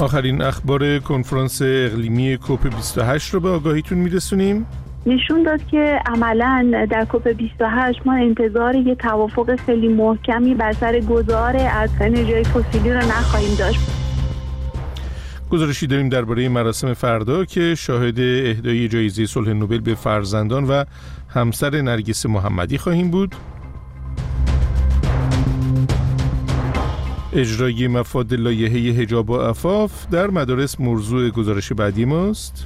آخرین اخبار کنفرانس اقلیمی کوپ 28 رو به آگاهیتون میرسونیم. نشون داد که عملاً در کوپ 28 ما انتظار یه توافق خیلی محکمی بر سر گذار از انرژی فسیلی رو نخواهیم داشت. گزارشی داریم درباره مراسم فردا که شاهد اهدای جایزه صلح نوبل به فرزندان و همسر نرگس محمدی خواهیم بود. اجرای مفاد لایحه حجاب و عفاف در مدارس موضوع گزارش بعدی ماست.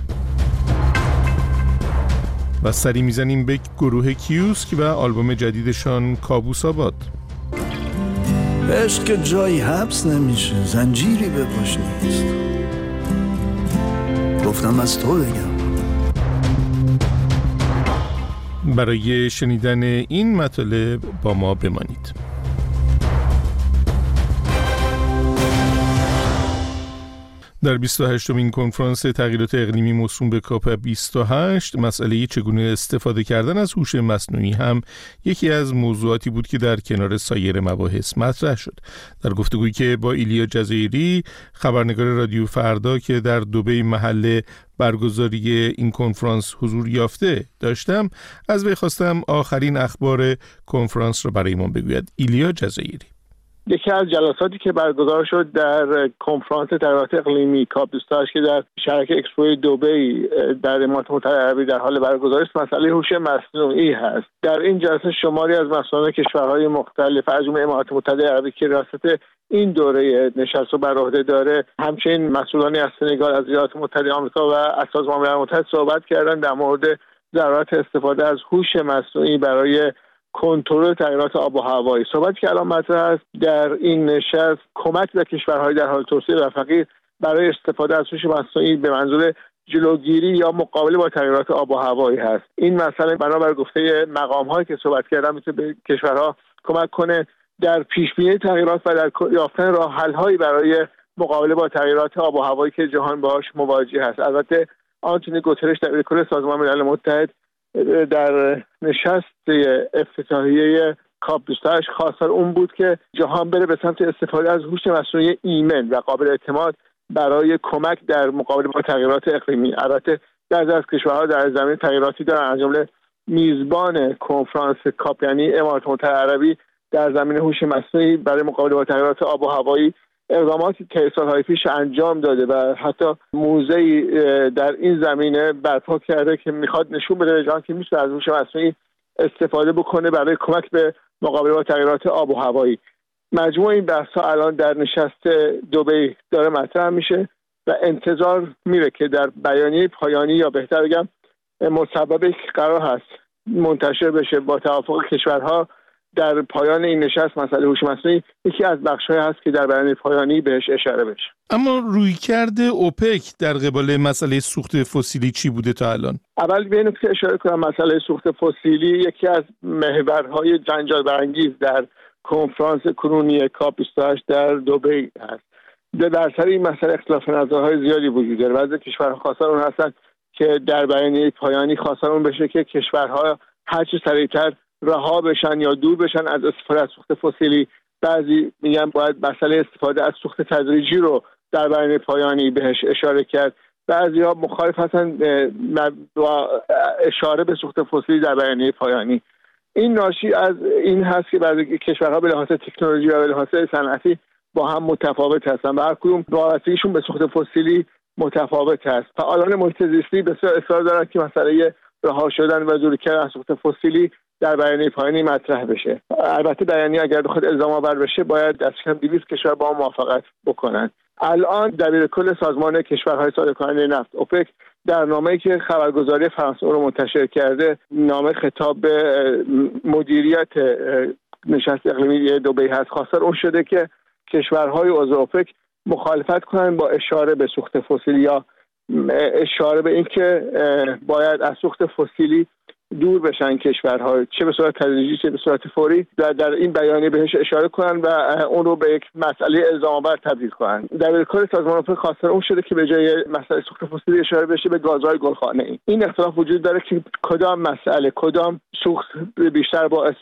و سری میزنیم به گروه کیوسک و آلبوم جدیدشان کابوس آباد. عشق که جایی حبس نمیشه، زنجیری به پاش نیست. گفتم از تو بگم. برای شنیدن این مطالب با ما بمانید. در 28مین کنفرانس تغییرات اقلیمی موسوم به کاپ 28 مسئله چگونه استفاده کردن از هوش مصنوعی هم یکی از موضوعاتی بود که در کنار سایر مباحث مطرح شد. در گفتگویی که با ایلیا جزایری خبرنگار رادیو فردا که در دبی محل برگزاری این کنفرانس حضور یافته داشتم، از وی خواستم آخرین اخبار کنفرانس را برایمان بگوید. ایلیا جزایری: یکی از جلساتی که برگزار شد در کنفرانس تغییرات اقلیمی کاپ 28 که در شرکت اکسپو دبی در امارات متحده عربی در حال برگزاری است، مسئله هوش مصنوعی هست. در این جلسه شماری از مسئولان کشورهای مختلف از جمله امارات متحده عربی که ریاست این دوره نشست رو بر عهده داره، همچنین مسئولانی از سنگال، از ایالات متحده آمریکا و از سازمان ملل متحد صحبت کردند در مورد ضرورت استفاده از هوش مصنوعی برای کنترل تغییرات آب و هوایی. صحبتی که الان مطرح است در این نشست کمک به کشورهای در حال توسعه و فقیر برای استفاده از هوش مصنوعی به منظور جلوگیری یا مقابله با تغییرات آب و هوایی هست. این مسئله بنابر گفته مقام‌هایی که صحبت کردن میتونه به کشورها کمک کنه در پیش‌بینی تغییرات و در یافتن راه‌حل‌هایی برای مقابله با تغییرات آب و هوایی که جهان باهاش مواجه است. البته آنتونی گوترش در کل سازمان ملل متحد در نشست افتتاحیه کاپ 28 خواستار اون بود که جهان بره به سمت استفاده از هوش مصنوعی ایمن و قابل اعتماد برای کمک در مقابله با تغییرات اقلیمی. البته بعضی از کشورها در زمینه تغییراتی دارن، از جمله میزبان کنفرانس کاپ یعنی امارات متحده عربی در زمینه هوش مصنوعی برای مقابله با تغییرات آب و هوایی اقداماتی که سالهای پیش انجام داده و حتی موزه‌ای در این زمینه برپا کرده که میخواد نشون بده به جهان که میشه از هوش مصنوعی استفاده بکنه برای کمک به مقابله با تغییرات آب و هوایی. مجموع این بحث‌ها الان در نشست دبی داره مطرح میشه و انتظار میره که در بیانیه پایانی یا بهتر بگم مصوبه‌ای که قرار هست منتشر بشه با توافق کشورها در پایان این نشست، مسئله هوش مصنوعی یکی از بخش‌های هست که در بیانیه پایانی بهش اشاره بشه. اما رویکرد اوپک در قبال مسئله سوخت فسیلی چی بوده تا الان؟ اول ببینید که اشاره کنم مسئله سوخت فسیلی یکی از محورهای جنجال برانگیز در کنفرانس کنونی کاپ 28 در دبی است. در سر این مسئله اختلاف نظرهای زیادی وجود داره. بعضی کشورها خواستار اون هستن که در بیانیه پایانی خواستار اون بشه که کشورها هر چه سریعتر رها بشن یا دور بشن از استفاده از سوخت فسیلی. بعضی میگن باید مسئله استفاده از سوخت تدریجی رو در بیانیه پایانی بهش اشاره کرد. بعضی‌ها مخالف هستن با اشاره به سوخت فسیلی در بیانیه پایانی. این ناشی از این هست که بعضی کشورها به لحاظ تکنولوژی و به لحاظ صنعتی با هم متفاوت هستن و هر کدوم وابستگیشون به سوخت فسیلی متفاوت هست. فعالان محیط زیستی بسیار اصرار دارن که مسئله رها شدن و دوری کردن از سوخت فسیلی در بیانیه پایانی مطرح بشه. البته بیانیه اگر بخواد الزام آور بشه باید از کم 200 کشور با هم موافقت بکنن. الان دبیرکل سازمان کشورهای صادرکننده نفت اوپک در نامه‌ای که خبرگزاری فرانسه رو منتشر کرده، نامه خطاب به مدیریت نشست اقلیمی دبی هست، خواستار اون شده که کشورهای عضو اوپک مخالفت کنن با اشاره به سوخت فسیلی یا اشاره به اینکه باید از سوخت فسیلی دور بشن کشورها، چه به صورت تدریجی چه به صورت فوری، در این بیانیه بهش اشاره کنن و اون رو به یک مسئله الزام‌آور تبدیل کنن. در کل سازمان اوپک خواستار اون شده که به جای مسئله سوخت فسیلی اشاره بشه به گازهای گلخانه‌ای. این اختلاف وجود داره که کدام مسئله، کدام سوخت بیشتر باعث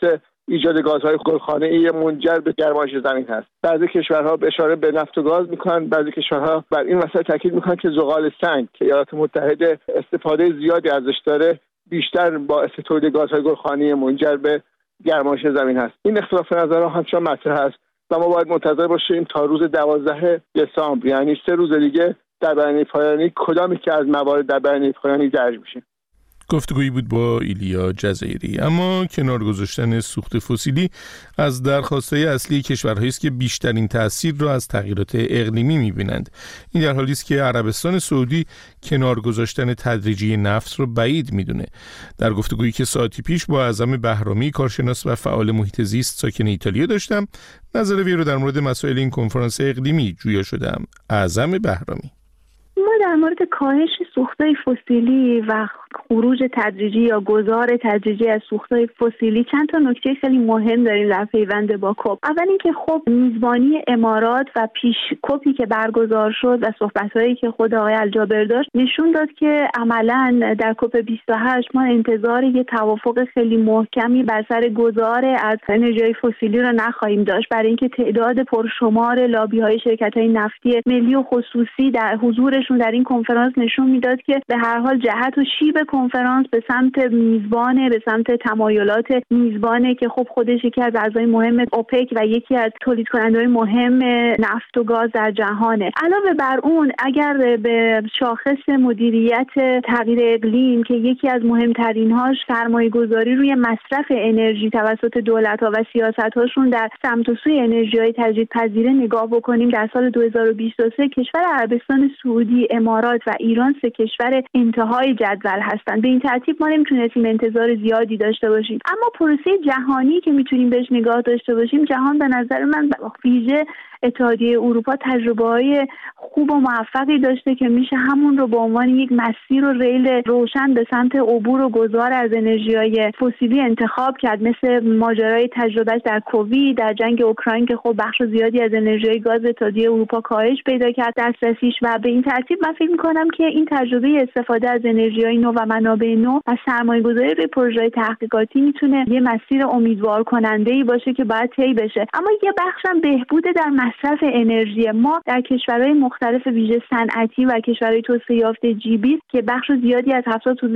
ایجاد گازهای گلخانه‌ای منجر به گرمایش زمین هست. بعضی کشورها به اشاره به نفت و گاز میکنن، بعضی کشورها بر این مسئله تاکید میکنن که زغال سنگ که ایالات متحده استفاده زیادی ازش داره بیشتر باعث تولید گازهای گلخانه‌ای منجر به گرمایش زمین هست. این اختلاف نظرها همچنان مطرح است و ما باید منتظر باشیم تا روز 12 دسامبر، یعنی 3 روز دیگه، در بیانیه پایانی کدامی که از موارد در بیانیه پایانی درج میشه. گفتگویی بود با ایلیا جزایری. اما کنار گذاشتن سوخت فسیلی از درخواست‌های اصلی کشورهایی است که بیشترین تأثیر را از تغییرات اقلیمی می‌بینند. این در حالی است که عربستان سعودی کنار گذاشتن تدریجی نفت را بعید می‌دونه. در گفتگویی که ساعتی پیش با اعظم بهرامی، کارشناس و فعال محیط زیست ساکن ایتالیا داشتم، نظر وی را در مورد مسائل این کنفرانس اقلیمی جویا شدم. اعظم بهرامی: ما در مورد کاهش سوخت‌های فسیلی و خروج تدریجی یا گذار تدریجی از سوخت‌های فسیلی چند تا نکته خیلی مهم داریم در پیوند با کپ. اول اینکه خب میزبانی امارات و پیش کپی که برگزار شد و صحبت‌هایی که خود آقای الجابر داشت نشون داد که عملاً در کپ 28 ما انتظار یه توافق خیلی محکمی بر سر گذار از انرژی فسیلی رو نخواهیم داشت، برای اینکه تعداد پرشمار لابی‌های شرکت‌های نفتی ملی و خصوصی در حضورشون در این کنفرانس نشون میداد که به هر حال جهت و شیب کنفرانس به سمت میزبانه، به سمت تمایلات میزبانه که خب خودش یکی از اعضای مهم اوپک و یکی از تولید کننده‌های مهم نفت و گاز در جهانه. علاوه بر اون اگر به شاخص مدیریت تغییر اقلیم که یکی از مهمترین‌هاش سرمایه‌گذاری روی مصرف انرژی توسط دولت‌ها و سیاست‌هاشون در سمت و سوی انرژی‌های تجدیدپذیر نگاه بکنیم، در سال 2023 کشور عربستان سعودی، امارات و ایران 3 کشور انتهای جدول هستند. به این ترتیب ما نمیتونستیم انتظار زیادی داشته باشیم. اما پروسه جهانی که میتونیم بهش نگاه داشته باشیم، جهان به نظر من ویژه اتحادیه اروپا تجربه‌های خوب و موفقی داشته که میشه همون رو به عنوان یک مسیر و ریل روشن به سمت عبور و گذار از انرژی‌های فسیلی انتخاب کرد، مثل ماجرای تجربهش در کووید، در جنگ اوکراین که خب بخش زیادی از انرژی گاز اتحادیه اروپا کاهش پیدا کرد دسترسیش. و به این ترتیب من فکر می‌کنم که این تجربه استفاده از انرژی‌های نو و منابع نو و سرمایه‌گذاری روی پروژه‌های تحقیقاتی میتونه یه مسیر امیدوار کننده‌ای باشه که باید طی بشه. اما یه بخشم بهبود در مصرف انرژی. ما در کشورهای مختلف ویژه صنعتی و کشورهای توسعه یافته جی20 که بخش زیادی از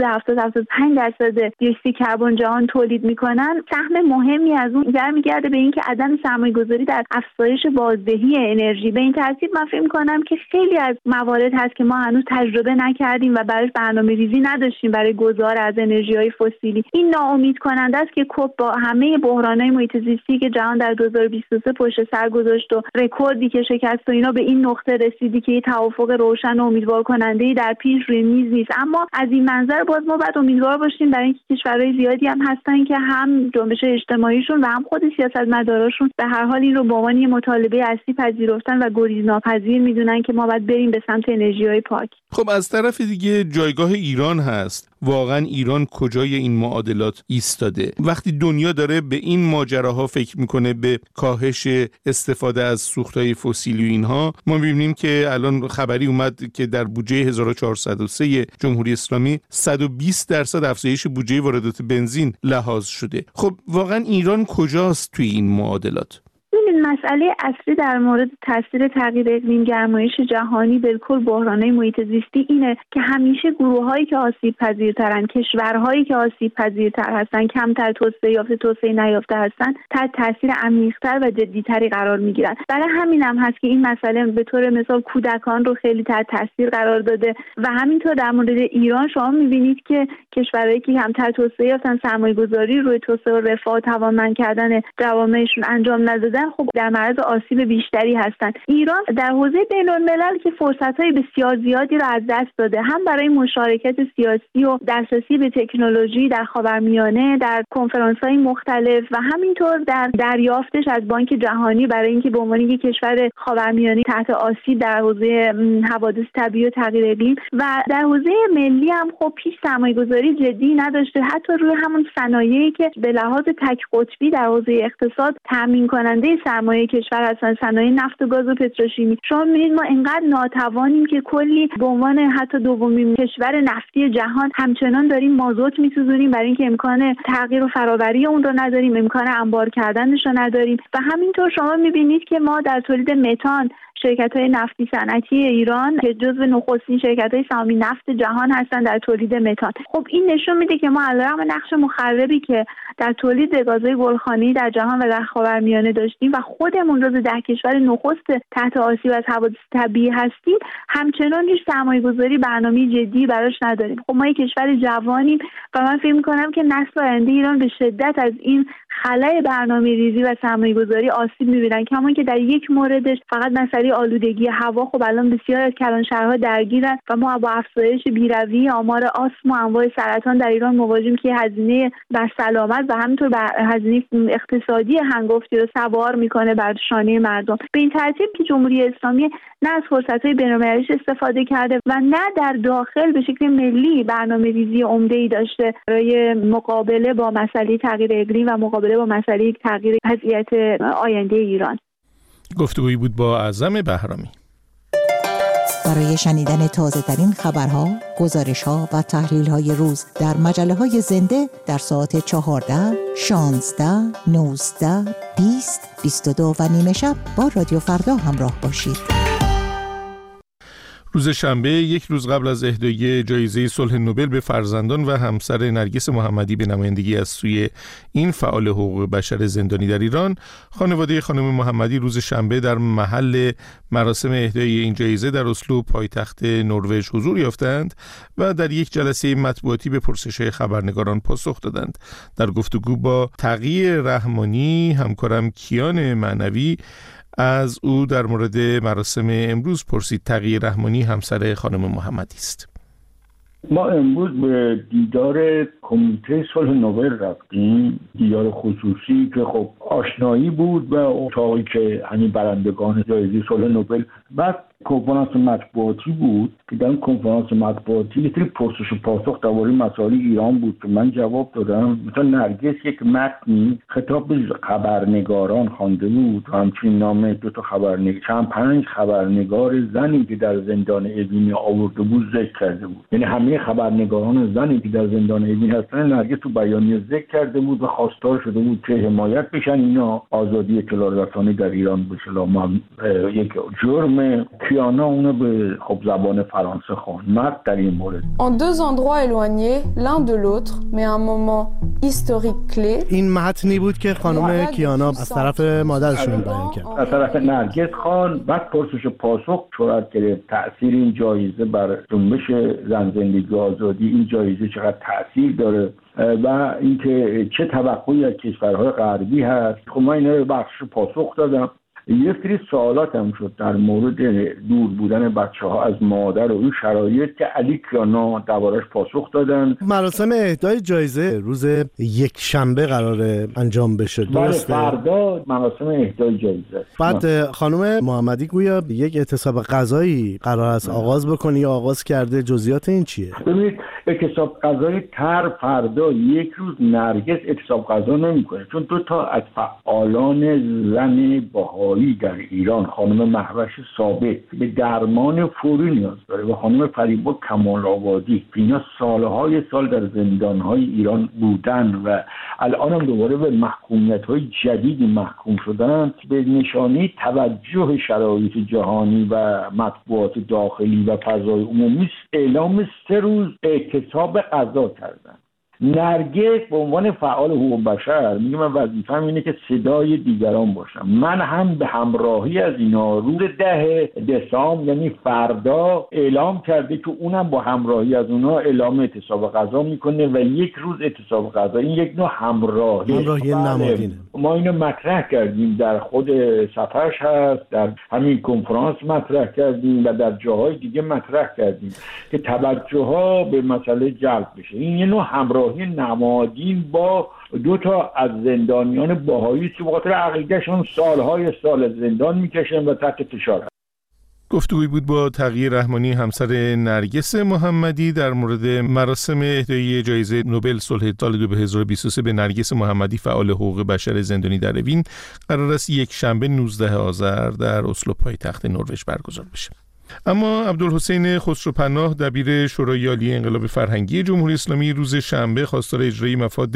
70-75% دیوکسید کربن جهان تولید میکنن، سهم مهمی از اون برمیگرده به اینکه عدم سرمایه‌گذاری در افزایش بازدهی انرژی. به این ترتیب من فکر می‌کنم که خیلی از موارد هست که ما هنوز تجربه نکردیم و براش برنامه‌ریزی نداشتیم برای گذار از انرژی‌های فسیلی. این ناامید کننده است که کپ با همه بحران‌های محیط زیستی که جهان در 2023 پشت سر گذاشت و رکوردی که شکست و اینا، به این نقطه رسیدی که یه توافق روشن و امیدوار کننده‌ای در پیش روی میز نیست. اما از این منظر باز ما باید امیدوار باشیم برای اینکه کشورهای زیادی هم هستن که هم جنبش اجتماعیشون و هم خود سیاستمداراشون به هر حال این رو به عنوان یه مطالبه اصلی پذیرفتن و گریزناپذیر میدونن که ما باید بریم به سمت انرژی‌های پاک. خب از طرف دیگه جایگاه ایران هست. واقعا ایران کجای این معادلات ایستاده؟ وقتی دنیا داره به این ماجراها فکر میکنه، به کاهش استفاده از سوختهای فسیلی و اینها، ما میبینیم که الان خبری اومد که در بودجه 1403 جمهوری اسلامی 120% افزایش بودجه واردات بنزین لحاظ شده. خب واقعا ایران کجاست توی این معادلات؟ این مسئله اصلی در مورد تاثیر تغییر اقلیم، گرمایش جهانی، بالکل بحران‌های محیط زیستی اینه که همیشه گروه‌هایی که آسیب پذیرترن، کشورهایی که آسیب پذیرتر هستن، کمتر توسعه یافته، توسعه نیافته هستن، تحت تاثیر عمیق‌تر و جدی‌تری قرار می‌گیرن. برای همین هم هست که این مسئله به طور مثال کودکان رو خیلی تحت تاثیر قرار داده و همینطور در مورد ایران شما می‌بینید که کشورهایی که کمتر توسعه یافتن، سرمایه‌گذاری روی توسعه و رفاه، توانمند کردن جوامعشون انجام ندادن، خب در معرض آسیب بیشتری هستند. ایران در حوزه بین‌الملل که فرصت‌های بسیار زیادی را از دست داده، هم برای مشارکت سیاسی و دسترسی به تکنولوژی در خاورمیانه، در کنفرانس‌های مختلف و همینطور در دریافتش از بانک جهانی برای اینکه به عنوان یک کشور خاورمیانه تحت آسیب در حوزه حوادث طبیعی و تغییر اقلیم و در حوزه ملی هم خب پیش سرمایه‌گذاری جدی نداشته، حتی روی همون صنایعی که به لحاظ تک قطبی در حوزه اقتصاد تامین کننده سرمایه کشور هستن، صنایع نفت و گاز و پتروشیمی. شما می‌بینید ما اینقدر ناتوانیم که کلی به عنوان حتی دومین کشور نفتی جهان همچنان داریم مازوت می‌سوزونیم، برای اینکه امکان تغییر و فرآوری اون رو نداریم، امکان انبار کردنش رو نداریم. و همینطور شما می‌بینید که ما در تولید متان شرکت‌های نفتی صنعتی ایران که جزو نخستین شرکت‌های سهامی نفت جهان هستند در تولید متان. خب این نشون میده که ما علیرغم نقش مخربی که در تولید گازهای گلخانه‌ای در جهان و در خاورمیانه داشتیم و خودمون جزو 10 کشور نخست تحت آسیب از حوادث طبیعی هستیم، همچنان هیچ سرمایه‌گذاری برنامه‌ای جدی براش نداریم. خب ما یک کشور جوانیم و من فکر می‌کنم که نسل آینده ایران به شدت از این خلأ برنامه‌ریزی و سرمایه‌گذاری آسیب می‌بینن، کما اینکه در یک موردش فقط مسئله آلودگی هوا. خب الان بسیار از کلانشهرها درگیرن و ما با افزایش بیروی آمار آسم و انواع سرطان در ایران مواجهیم که هزینه بر سلامت و همینطور بر هزینه اقتصادی هنگفتی رو سوار میکنه بر شانه مردم. به این ترتیب که جمهوری اسلامی نه از فرصت‌های بین‌المللیش استفاده کرده و نه در داخل به شکل ملی برنامه‌ریزی عمده‌ای داشته برای مقابله با مسئله تغییر اقلیم و مقابله با مسئله تغییر وضعیت آینده ایران. گفتگویی بود با اعظم بهرامی. برای شنیدن تازه‌ترین خبرها، گزارش‌ها و تحلیل‌های روز در مجله‌های زنده در ساعت 14، 16، 19، 20، 22 و نیمه شب با رادیو فردا همراه باشید. روز شنبه، یک روز قبل از اهدای جایزه صلح نوبل به فرزندان و همسر نرگس محمدی به نمایندگی از سوی این فعال حقوق بشر زندانی در ایران، خانواده خانم محمدی روز شنبه در محل مراسم اهدای این جایزه در اسلو پایتخت نروژ حضور یافتند و در یک جلسه مطبوعاتی به پرسش‌های خبرنگاران پاسخ دادند. در گفتگو با تقی رحمانی، همکارم کیان معنوی از او در مورد مراسم امروز پرسید. تقی رحمانی همسر خانم محمدی است. ما امروز به دیدار کمیته صلح نوبل رفتیم، دیدار خصوصی که خب آشنایی بود و اتاقی که همین برندگان جایزه صلح نوبل. بعد کنفرانس مطبوعاتی بود که در کنفرانس مطبوعاتی یه سری پرسش و پاسخ درباره مسائل ایران بود که من جواب دادم. مثلا نرگس یک متنی خطاب به خبرنگاران خوانده بود و همچنین نام 5 خبرنگار زنی که در زندان اوین آورده بود ذکر کرده بود. یعنی همه خبرنگاران زنی که در زندان اوین هستن نرگس تو بیانیه ذکر کرده بود و خواستار شده بود که حمایت بشن اینا آزادی اطلاع رسانی در ایران بشه. یک جرم کیانا اونو به خب زبان فرانسه خواند در این مورد. En deux endroits éloignés l'un de l'autre mais un moment historique clé. این متنی بود که خانم کیانا از طرف مادرشون بیان کرد. از طرف نرگس خان. بعد پرسش و پاسخ صورت گرفت. تأثیر این جایزه بر جنبش زن زندگی آزادی، این جایزه چقدر تأثیر داره و اینکه چه توقعی از کشورهای غربی هست. خب من اینا رو بخش پاسخ دادم. یه سری سوالات هم شد در مورد دور بودن بچه‌ها از مادر و این شرایط که علی کیانا دربارش پاسخ دادن. مراسم اهدای جایزه روز یک شنبه قراره انجام بشه، درسته؟ فردا مراسم اهدای جایزه. بعد خانم محمدی گویا یک اعتصاب غذایی قرار است آغاز بکنه یا آغاز کرده، جزئیات این چیه؟ ببینید اعتصاب غذایی فردا یک روز نرگس اعتصاب غذا نمی‌کنه، چون دو تا از فعالان زن بهایی در ایران، خانم مهوش ثابت به درمان فوری نیاز داره و خانم فریبا کمال آبادی، اینا سالهای سال در زندانهای ایران بودن و الان هم دوباره به محکومیت‌های جدیدی محکوم شدن، به نشانه توجه شرایط جهانی و مطبوعات داخلی و فضای عمومی اعلام 3 روز اعتصاب غذا کردن. نرگس به عنوان فعال حقوق بشر میگه من وظیفه‌م اینه که صدای دیگران باشم. من هم به همراهی از اینا روز 10 دسامبر یعنی فردا اعلام کرده که اونم با همراهی از اونا اعلام اعتصاب غذا میکنه و یک روز اعتصاب غذا. این یک نوع همراهی نمادینه. ما اینو مطرح کردیم، در خود صفحش هست، در همین کنفرانس مطرح کردیم و در جاهای دیگه مطرح کردیم که توجه ها به مسئله جلب بشه. این یه نوع همراهی نمادین با 2 از زندانیان بهایی که به خاطر عقیدهشون سالهای سال زندان میکشن و تحت فشار هست. گفتگوی بود با تقی رحمانی، همسر نرگس محمدی، در مورد مراسم اهدای جایزه نوبل صلح سال 2023 به نرگس محمدی، فعال حقوق بشر زندانی در اوین، قرار است یک شنبه 19 آذر در اسلو پایتخت نروژ برگزار بشه. اما عبدالحسین خسروپناه، دبیر شورای عالی انقلاب فرهنگی جمهوری اسلامی، روز شنبه خواستار اجرای مفاد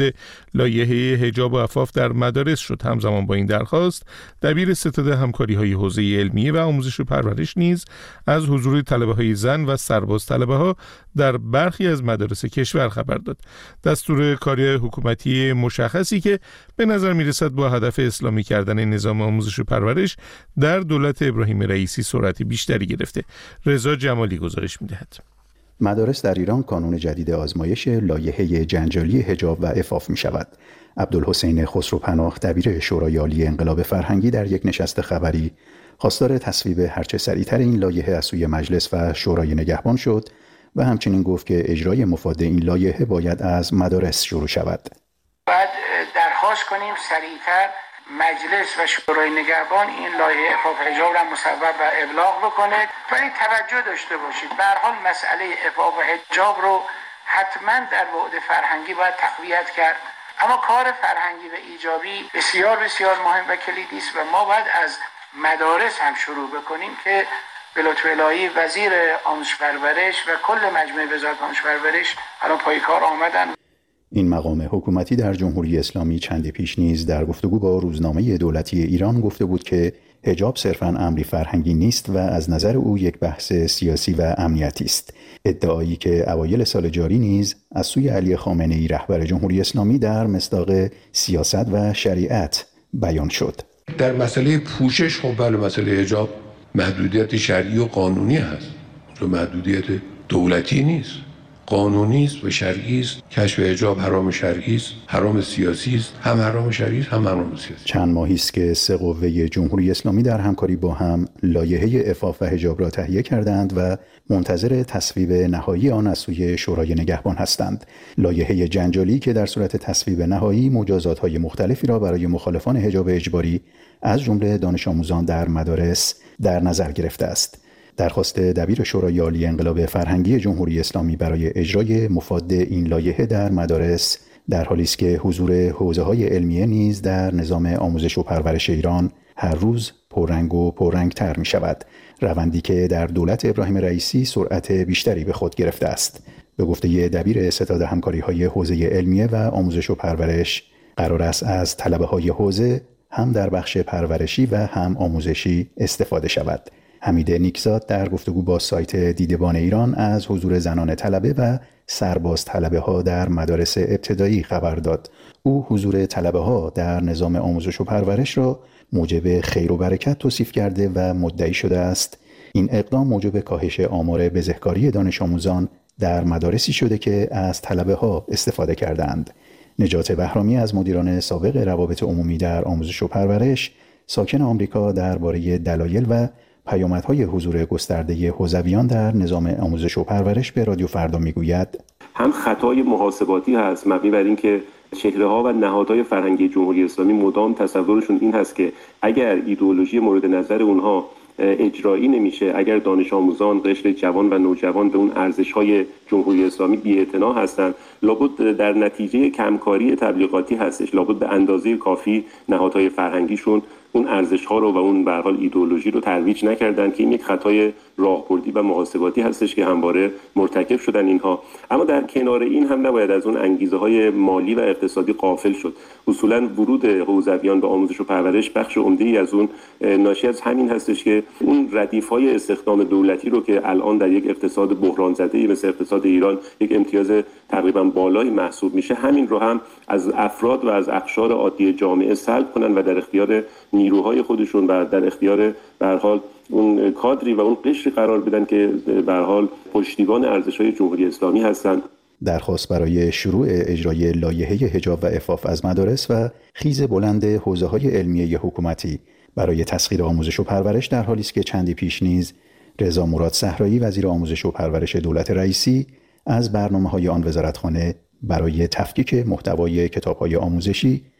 لایحه حجاب و عفاف در مدارس شد. همزمان با این درخواست، دبیر ستاد همکاری‌های حوزه علمیه و آموزش و پرورش نیز از حضور طلبه‌های زن و سرباز طلبه‌ها در برخی از مدارس کشور خبر داد. دستور کاری حکومتی مشخصی که به نظر می‌رسد با هدف اسلامی کردن نظام آموزش و پرورش در دولت ابراهیم رئیسی سرعت بیشتری گرفته. رضا جمالی گزارش می‌دهد. مدارس در ایران کانون جدید آزمایش لایحه جنجالی حجاب و عفاف می‌شود. عبدالحسین خسروپناه، دبیر شورای عالی انقلاب فرهنگی، در یک نشست خبری خواستار تصویب هرچه سریعتر این لایحه از سوی مجلس و شورای نگهبان شد و همچنین گفت که اجرای مفاد این لایحه باید از مدارس شروع شود. باید درخواست کنیم سریعتر مجلس و شورای نگهبان این لایحه عفاف حجاب را مصوب و ابلاغ بکنه. ولی توجه داشته باشید، به هر حال مسئله عفاف حجاب رو حتما در بعد فرهنگی باید تقویت کرد، اما کار فرهنگی و ایجابی بسیار بسیار مهم و کلیدی است و ما باید از مدارس هم شروع بکنیم که به لطف الهی وزیر آموزش پرورش و کل مجموعه وزارت آموزش پرورش الان پای کار آمدن. این مقام حکومتی در جمهوری اسلامی چندی پیش نیز در گفتگو با روزنامه دولتی ایران گفته بود که حجاب صرفاً امری فرهنگی نیست و از نظر او یک بحث سیاسی و امنیتی است. ادعایی که اوایل سال جاری نیز از سوی علی خامنه‌ای رهبر جمهوری اسلامی در مصداق سیاست و شریعت بیان شد. در مسئله پوشش، خب بله، مسئله حجاب محدودیت شرعی و قانونی هست، چون محدودیت دولتی نیست، قانونی است و شرعی است. کشف حجاب حرام شرعی است، حرام سیاسی است، هم حرام شرعی است هم حرام سیاسی. چند ماهی است که سه قوه جمهوری اسلامی در همکاری با هم لایحه عفاف و حجاب را تهیه کردند و منتظر تصویب نهایی آن از سوی شورای نگهبان هستند. لایحه جنجالی که در صورت تصویب نهایی مجازات‌های مختلفی را برای مخالفان حجاب اجباری از جمله دانش آموزان در مدارس در نظر گرفته است. درخواست دبیر شورای عالی انقلاب فرهنگی جمهوری اسلامی برای اجرای مفاد این لایحه در مدارس در حالی است که حضور حوزه‌های علمیه نیز در نظام آموزش و پرورش ایران هر روز پررنگ و پررنگ‌تر می‌شود، روندی که در دولت ابراهیم رئیسی سرعت بیشتری به خود گرفته است. به گفته دبیر ستاد همکاری‌های حوزه علمیه و آموزش و پرورش، قرار است از طلبه‌های حوزه هم در بخش پرورشی و هم آموزشی استفاده شود. حمید نیکزاد در گفتگو با سایت دیدبان ایران از حضور زنان طلبه و سرباز طلبه ها در مدارس ابتدایی خبر داد. او حضور طلبه ها در نظام آموزش و پرورش را موجب خیر و برکت توصیف کرده و مدعی شده است این اقدام موجب کاهش آمار بزهکاری دانش آموزان در مدارسی شده که از طلبه ها استفاده کردند. نجات بهرامی از مدیران سابق روابط عمومی در آموزش و پرورش، ساکن آمریکا، درباره دلایل و پیامدهای حضور گسترده حوزویان در نظام آموزش و پرورش به رادیو فردا میگوید: هم خطای محاسباتی هست مبنی بر این که چهره‌ها و نهادهای فرهنگی جمهوری اسلامی مدام تصورشون این هست که اگر ایدئولوژی مورد نظر اونها اجرایی نمیشه، اگر دانش آموزان، قشر جوان و نوجوان به اون ارزش‌های جمهوری اسلامی بی‌اعتنا هستند، لابد در نتیجه کمکاری تبلیغاتی هستش، لابد به اندازه کافی نهادهای فرهنگیشون اون ارزش‌ها رو و اون به هر حال ایدئولوژی رو ترویج نکردن که این یک خطای راهبردی و محاسباتی هستش که همواره مرتکب شدن اینها. اما در کنار این هم نباید از اون انگیزه‌های مالی و اقتصادی غافل شد. اصولاً ورود حوزویان به آموزش و پرورش بخش عمده‌ای از اون ناشی از همین هستش که اون ردیف‌های استخدام دولتی رو که الان در یک اقتصاد بحران زده‌ای مثل اقتصاد ایران یک امتیاز تقریباً بالایی محسوب میشه، همین رو هم از افراد و از اقشار عادی جامعه سلب کنن و در اختیار نیروهای خودشون و در اختیار به هر حال اون کادری و اون قشری قرار بدن که به هر حال پشتیبان ارزش‌های جمهوری اسلامی هستند. درخواست برای شروع اجرای لایحه حجاب و عفاف از مدارس و خیز بلند حوزه‌های علمیه حکومتی برای تسخیر آموزش و پرورش در حالی است که چندی پیش نیز رضا مراد صحرایی وزیر آموزش و پرورش دولت رئیسی از برنامه‌های آن وزارتخانه برای تفکیک محتوای کتاب‌های آموزشی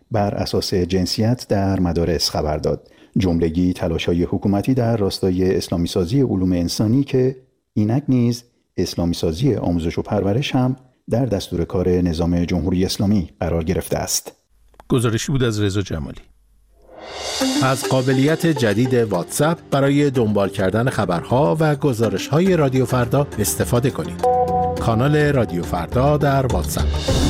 بر اساس جنسیت در مدارس خبر داد. جملگی تلاش‌های حکومتی در راستای اسلامی سازی علوم انسانی که اینک نیز اسلامی سازی آموزش و پرورش هم در دستور کار نظام جمهوری اسلامی قرار گرفته است. گزارشی بود از رضا جمالی. از قابلیت جدید واتساپ برای دنبال کردن خبرها و گزارش‌های رادیو فردا استفاده کنید. کانال رادیو فردا در واتساپ.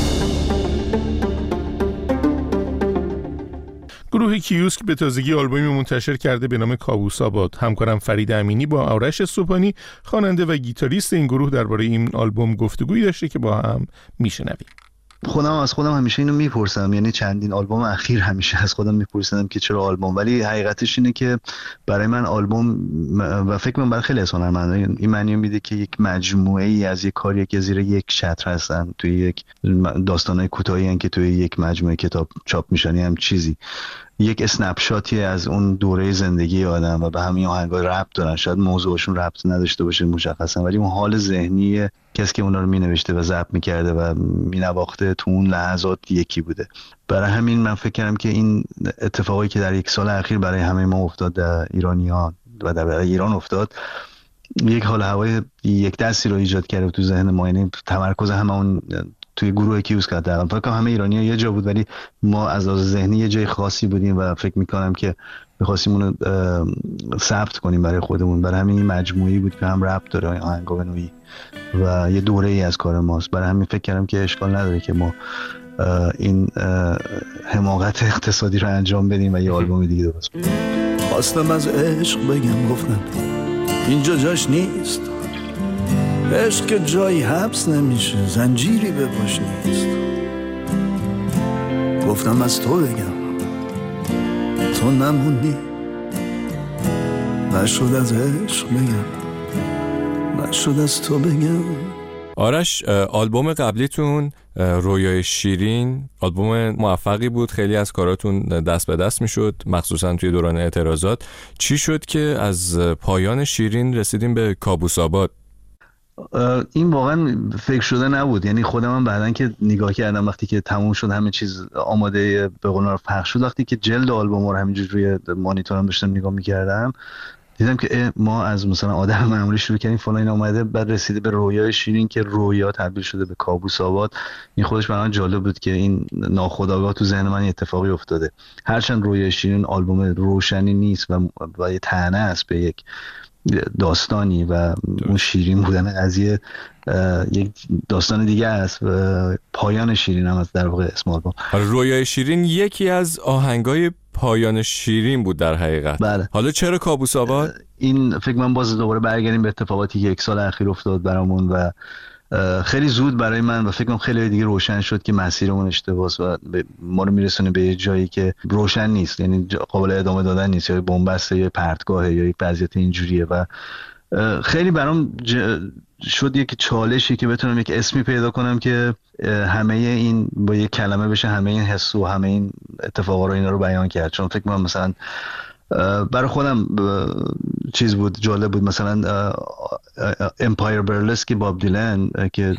گروه کیوسک به تازگی آلبومی منتشر کرده به نام کابوس آباد. همکارم فرید امینی با آرش صبحانی خواننده و گیتاریست این گروه درباره این آلبوم گفتگویی داشته که با هم میشنویم. خودم از خودم همیشه اینو میپرسم، یعنی چندین آلبوم اخیر همیشه از خودم میپرسیدم که چرا آلبوم، ولی حقیقتش اینه که برای من آلبوم و فکر کنم برای خیلی از هنرمندان این معنی میده که یک مجموعه ای از یک کاری که زیر یک چتر هستن، توی یک داستانای کوتاهی ان که توی یک مجموعه کتاب چاپ میشن، هم چیزی یک اسنپ شاتی از اون دوره زندگی آدم و به همین آهنگا ربط دارن. شاید موضوعشون ربط نداشته باشه مشخصا، ولی اون حال ذهنی کسی که اونا رو مینوشته و ضبط میکرده و مینواخته تو اون لحظات یکی بوده. برای همین من فکر کردم که این اتفاقی که در یک سال اخیر برای همه ما افتاد، در ایرانیان و در ایران افتاد، یک حال هوای یک دستی رو ایجاد کرده تو ذهن ما. یعنی تمرکز همون توی گروه کیوسک کردن، فکر کنم همه ایرانی‌ها یه جا بود ولی ما از لحاظ ذهنی یه جای خاصی بودیم و فکر می‌کنم که می‌خواستیم اونو ثبت کنیم برای خودمون. برای همین این مجموعی بود که هم ربط داره آهنگا به نوعی و یه دوره‌ای از کار ماست. برای همین فکر کردم که اشکال نداره که ما این حماقت اقتصادی رو انجام بدیم و یه آلبوم دیگه درست کنیم. خواستم از عشق بگم، گفتم اینجا جاش نیست. عشق که جایی حبس نمیشه، زنجیری به پاش نیست. گفتم از تو بگم، تو نمونی. نشد از عشق بگم، نشد از تو بگم. آرش، آلبوم قبلیتون رویای شیرین آلبوم موفقی بود، خیلی از کاراتون دست به دست میشد مخصوصا توی دوران اعتراضات. چی شد که از پایان شیرین رسیدیم به کابوس آباد؟ این واقعا فکر شده نبود. یعنی خودم هم بعدن که نگاه کردم وقتی که تموم شد همه چیز آماده به قول معروف پخش شد، وقتی که جلد آلبوم رو همینجوری روی مانیتورم داشتم نگاه می‌کردم دیدم که ما از مثلا آدم معمولی شروع کردیم فلان این اومده، بعد رسیده به رویای شیرین که رویا تبدیل شده به کابوس آباد. این خودش برام جالب بود که این ناخودآگاه تو ذهن من اتفاقی افتاده. هرچند رویای شیرین آلبوم روشنی نیست و یه طعنه است به یک داستانی و اون شیرین بودن قضیه یک داستان دیگه است و پایان شیرین هم از در واقع اسم آلبوم. رویای شیرین یکی از آهنگای پایان شیرین بود در حقیقت. بله. حالا چرا کابوس آباد؟ این فکر من باز دوباره برگردیم به اتفاقاتی که یک سال اخیر افتاد برامون و خیلی زود برای من و فکر کنم خیلی دیگه روشن شد که مسیرمون اشتباهه و ما رو میرسونه به یه جایی که روشن نیست، یعنی قابل ادامه دادن نیست، یا بن‌بسته یا پرتگاهه یا یک وضعیت اینجوریه و خیلی برام شد یک چالشی که بتونم یک اسمی پیدا کنم که همه این با یک کلمه بشه همه این حس و همه این اتفاقا رو اینا رو بیان کرد. چون فکر کنم مثلا برای خودم چیز بود جالب بود، مثلا امپایر برلسک باب دیلن که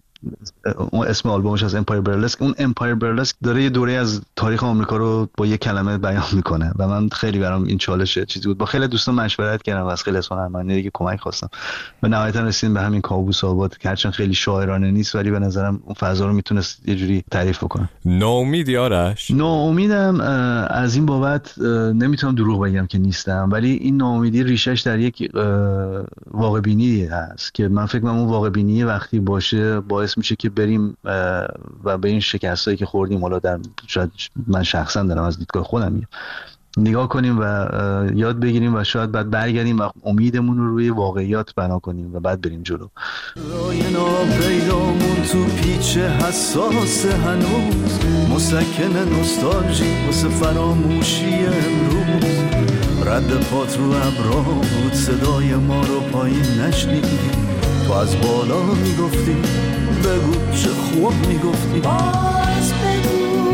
اون اسم آلبومش از امپایر برلسک، اون امپایر برلسک داره یه دوره از تاریخ آمریکا رو با یه کلمه بیان میکنه و من خیلی برام این چالش چیزی بود. با خیلی دوستان مشورت کردم و از خیلی هنرمندان دیگه کمک خواستم و نهایتا رسیدیم به همین کابوس آباد که هرچند خیلی شاعرانه نیست ولی به نظرم اون فضا رو میتونست یه جوری تعریف بکنه. ناامیدی آرش؟ ناامیدم از این بابت نمیتونم دروغ بگم که نیستم، ولی این ناامیدی ریشش در یک واقع بینی هست که من فکر کنم اون واقع بینی وقتی باشه باعث میشه که بریم و به این شکستایی که خوردیم، حالا در شاید من شخصا دارم از دیدگاه خودم میگم، نگاه کنیم و یاد بگیریم و شاید بعد برگردیم و امیدمون رو روی واقعیات بنا کنیم و بعد بریم جلو. رای ناپیدامون تو پیچ حساس هنوز، مسکن نوستالژی واسه فراموشی امروز، رد پات رو ابرا بود صدای ما رو پایین نشنیدی، تو از بالا میگفتی بگو چه خوب میگفتی، باز بگو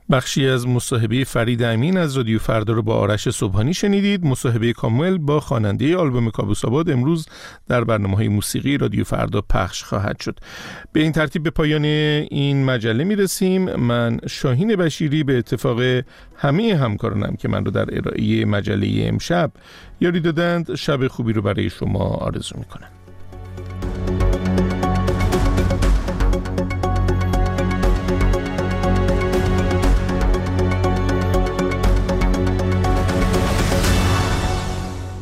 بخشی از مصاحبه فرید امین از رادیو فردا رو با آرش صبحانی شنیدید. مصاحبه کامل با خواننده آلبوم کابوس آباد امروز در برنامه‌های موسیقی رادیو فردا پخش خواهد شد. به این ترتیب به پایان این مجله میرسیم. من شاهین بشیری به اتفاق همه همکارانم که من رو در ارائه مجله امشب یاری دادند، شب خوبی رو برای شما آرزو میکنم.